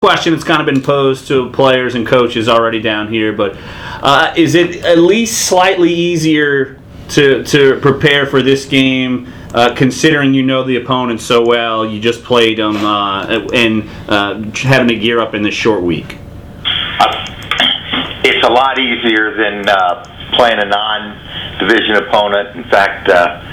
question that's kind of been posed to players and coaches already down here, but is it at least slightly easier to prepare for this game, considering you know the opponent so well, you just played them, and having to gear up in this short week? It's a lot easier than playing a non-division opponent. In fact,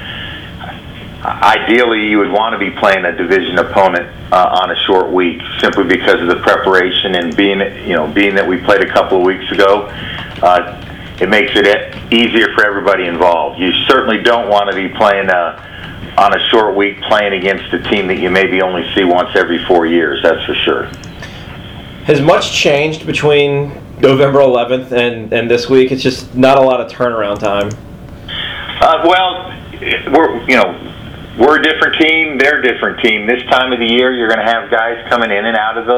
ideally you would want to be playing a division opponent on a short week, simply because of the preparation, and being that we played a couple of weeks ago, it makes it easier for everybody involved. You certainly don't want to be playing on a short week, playing against a team that you maybe only see once every 4 years, that's for sure. Has much changed between November 11th and this week? It's just not a lot of turnaround time. Well, we're a different team. They're a different team. This time of the year, you're going to have guys coming in and out of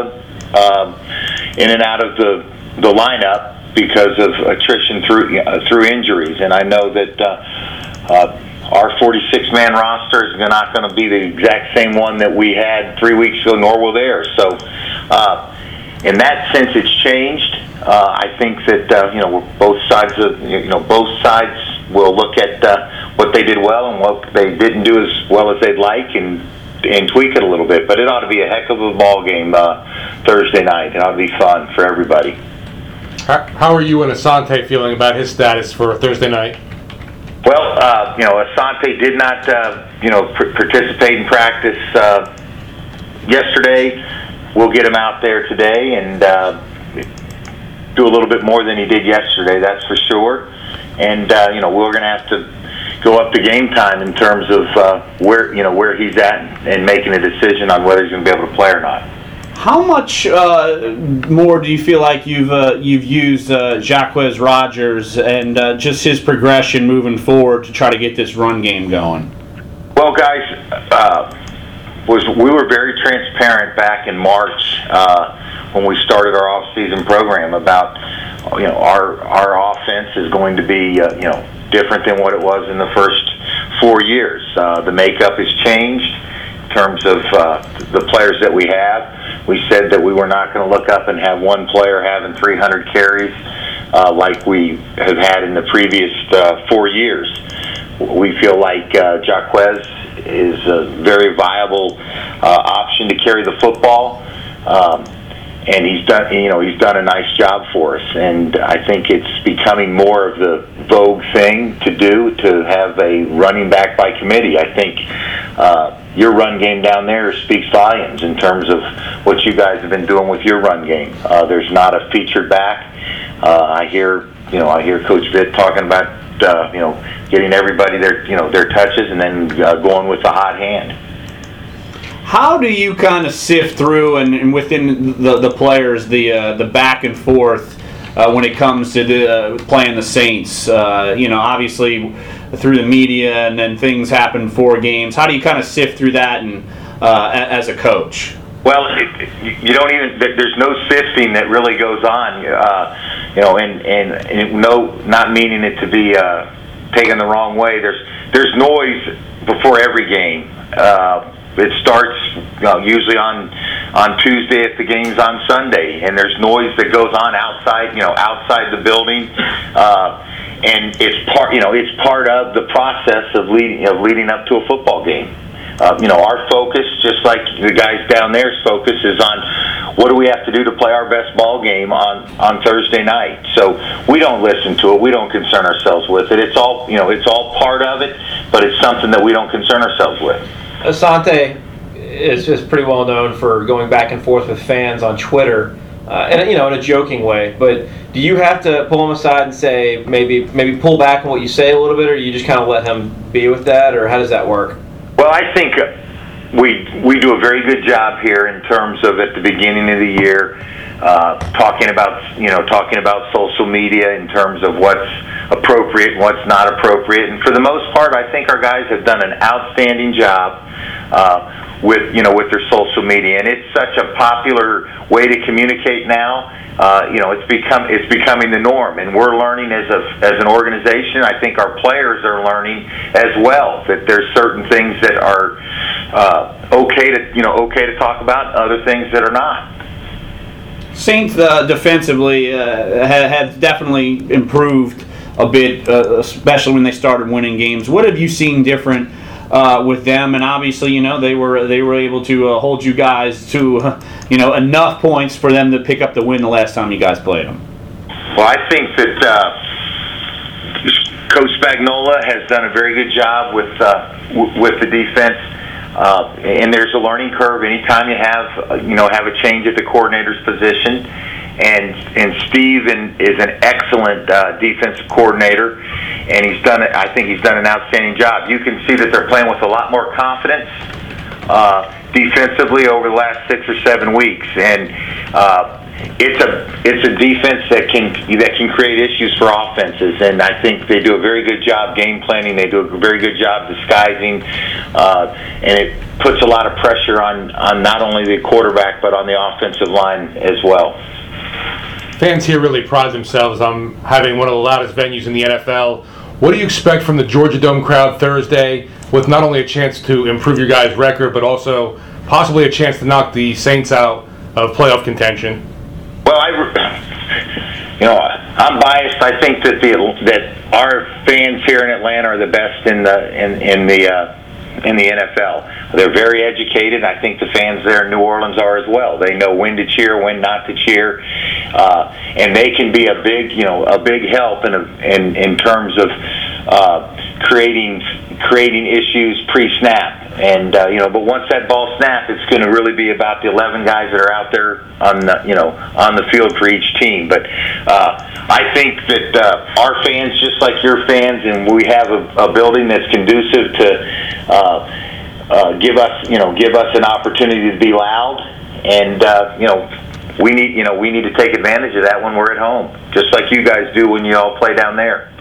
the lineup because of attrition through injuries. And I know that our 46-man roster is not going to be the exact same one that we had 3 weeks ago, nor will theirs. So, in that sense, it's changed. I think that both sides will look at what they did well and what they didn't do as well as they'd like, and tweak it a little bit. But it ought to be a heck of a ball game Thursday night. It ought to be fun for everybody. How are you and Asante feeling about his status for Thursday night? Well, Asante did not participate in practice yesterday. We'll get him out there today and do a little bit more than he did yesterday, that's for sure. And we're going to have to go up to game time in terms of where he's at and making a decision on whether he's going to be able to play or not. How much more do you feel like you've used Jacquez Rogers and just his progression moving forward to try to get this run game going? Well, guys, we were very transparent back in March when we started our off-season program about our offense is going to be different than what it was in the first 4 years. The makeup has changed in terms of the players that we have. We said that we were not going to look up and have one player having 300 carries like we have had in the previous 4 years. We feel like Jacquez is a very viable option to carry the football, and he's done a nice job for us. And I think it's becoming more of the vogue thing to do, to have a running back by committee. I think your run game down there speaks volumes in terms of what you guys have been doing with your run game. There's not a featured back. I hear Coach Vitt talking about getting everybody their touches and then going with the hot hand. How do you kind of sift through and within the players the back and forth when it comes to playing the Saints? Obviously through the media, and then things happen before games. How do you kind of sift through that and as a coach? Well, you don't even. There's no sifting that really goes on, and no, not meaning it to be taken the wrong way. There's noise before every game. It starts usually on Tuesday if the game's on Sunday, and there's noise that goes on outside the building, and it's part of the process of leading up to a football game. Our focus, just like the guys down there's focus, is on what do we have to do to play our best ball game on Thursday night. So we don't listen to it. We don't concern ourselves with it. It's all part of it, but it's something that we don't concern ourselves with. Asante is pretty well known for going back and forth with fans on Twitter, in a joking way. But do you have to pull him aside and say maybe pull back on what you say a little bit, or you just kind of let him be with that, or how does that work? Well, I think we do a very good job here in terms of at the beginning of the year talking about social media in terms of what's appropriate and what's not appropriate. And for the most part, I think our guys have done an outstanding job with their social media, and it's such a popular way to communicate now. It's becoming the norm, and we're learning as an organization. I think our players are learning as well that there's certain things that are okay to talk about, other things that are not. Saints defensively have definitely improved a bit, especially when they started winning games. What have you seen different with them? And obviously, they were able to hold you guys to enough points for them to pick up the win the last time you guys played them. Well, I think that Coach Spagnuolo has done a very good job with the defense. And there's a learning curve anytime you have a change at the coordinator's position. And Steve is an excellent defensive coordinator, and I think he's done an outstanding job. You can see that they're playing with a lot more confidence defensively over the last 6 or 7 weeks, and it's a defense that can create issues for offenses, and I think they do a very good job game planning. They do a very good job disguising, and it puts a lot of pressure on not only the quarterback but on the offensive line as well. Fans here really pride themselves on having one of the loudest venues in the NFL. What do you expect from the Georgia Dome crowd Thursday, with not only a chance to improve your guys' record, but also possibly a chance to knock the Saints out of playoff contention? Well, I'm biased. I think that our fans here in Atlanta are the best in the NFL. They're very educated. I think the fans there in New Orleans are as well. They know when to cheer, when not to cheer, and they can be a big help in terms of creating issues pre-snap. And but once that ball snaps, it's going to really be about the 11 guys that are out there on the field for each team. But I think that our fans, just like your fans, and we have a building that's conducive to give us an opportunity to be loud, and we need to take advantage of that when we're at home, just like you guys do when you all play down there.